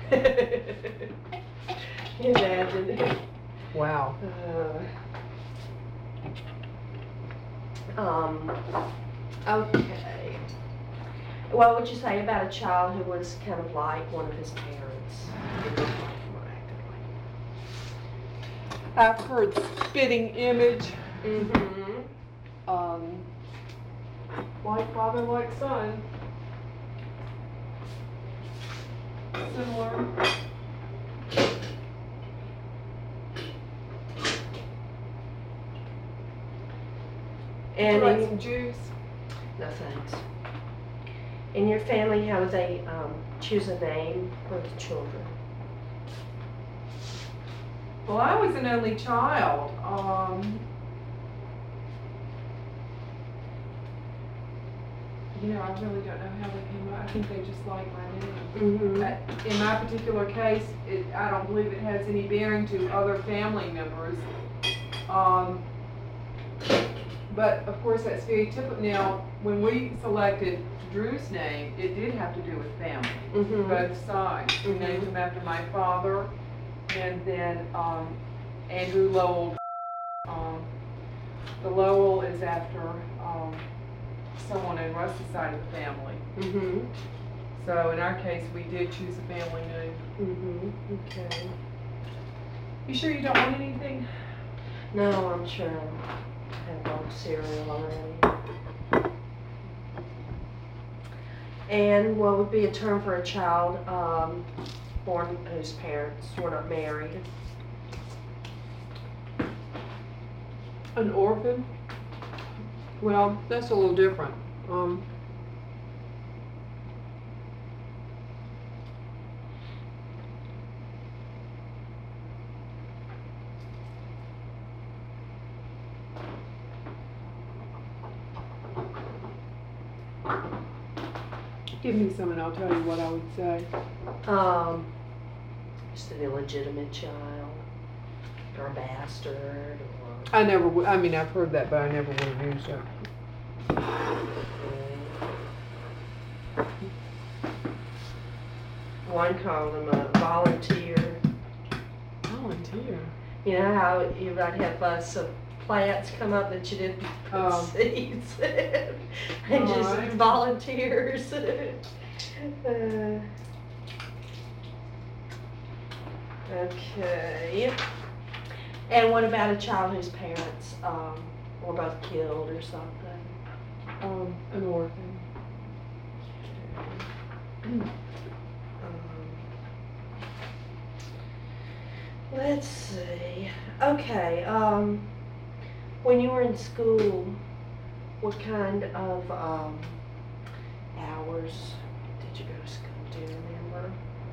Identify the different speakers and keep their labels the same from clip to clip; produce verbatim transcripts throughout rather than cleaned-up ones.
Speaker 1: Imagine.
Speaker 2: Wow.
Speaker 1: Uh, um, okay. What would you say about a child who was kind of like one of his parents?
Speaker 2: I've heard spitting image.
Speaker 1: Mm-hmm.
Speaker 2: Um, like father, like son. Similar.
Speaker 1: And
Speaker 2: Would you like
Speaker 1: in,
Speaker 2: some juice?
Speaker 1: no thanks. In your family, how would they um, choose a name for the children?
Speaker 2: Well, I was an only child. Um, you know, I really don't know how they came up. I think they just liked my name.
Speaker 1: Mm-hmm.
Speaker 2: Uh, in my particular case, it, I don't believe it has any bearing to other family members. Um, but of course, that's very typical. Now, when we selected Drew's name, it did have to do with family,
Speaker 1: Mm-hmm.
Speaker 2: both sides. We
Speaker 1: Mhm.
Speaker 2: named him after my father, and then um, Andrew Lowell. Um, the Lowell is after um, someone in Russ's side of the family.
Speaker 1: Mm-hmm.
Speaker 2: So in our case, we did choose a family name.
Speaker 1: Mm-hmm. Okay.
Speaker 2: You sure you don't want anything?
Speaker 1: No, I'm sure I have all the cereal already. And what would be a term for a child um, born whose parents were not married?
Speaker 2: An orphan? Well, that's a little different. Um, give me some and I'll tell you what I would say.
Speaker 1: Um, just an illegitimate child, or a bastard, or.
Speaker 2: I never would, I mean, I've heard that, but I never would have used it.
Speaker 1: One called him a volunteer.
Speaker 2: Volunteer?
Speaker 1: You know how you might have uh, some plants come up that you didn't put
Speaker 2: Oh.
Speaker 1: seeds in, and just
Speaker 2: Alright.
Speaker 1: volunteers. uh, okay. And what about a child whose parents um, were both killed or something?
Speaker 2: Um, an orphan.
Speaker 1: Um, let's see. Okay. Um, when you were in school, what kind of um, hours did you go to school? Do you remember?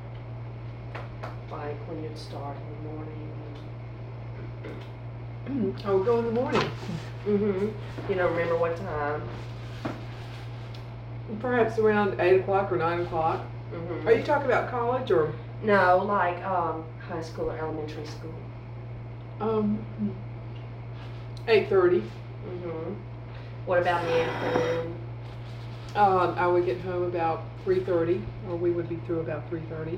Speaker 1: Like when you'd start in the morning?
Speaker 2: I would go in the morning.
Speaker 1: Mm-hmm. You don't remember what time?
Speaker 2: Perhaps around eight o'clock or nine o'clock.
Speaker 1: Mm-hmm.
Speaker 2: Are you talking about college or?
Speaker 1: No, like um, high school or elementary school.
Speaker 2: Um, eight thirty.
Speaker 1: Mm-hmm. What about in the afternoon?
Speaker 2: Um, I would get home about three thirty, or we would be through about three thirty.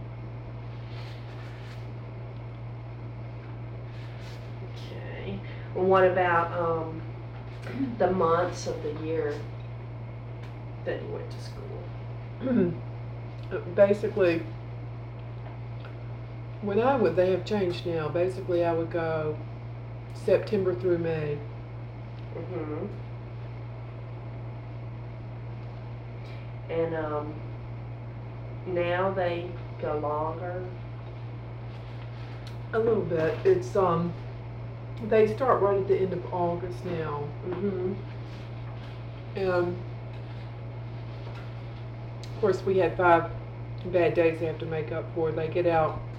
Speaker 1: Okay. Well, what about um, the months of the year that you went to school?
Speaker 2: Basically, when I would, they have changed now. Basically, I would go September through May.
Speaker 1: Mm-hmm. And um, now they go longer.
Speaker 2: A little bit. It's um, they start right at the end of August now,
Speaker 1: Mm-hmm.
Speaker 2: and of course we had five bad days they have to make up for. They get out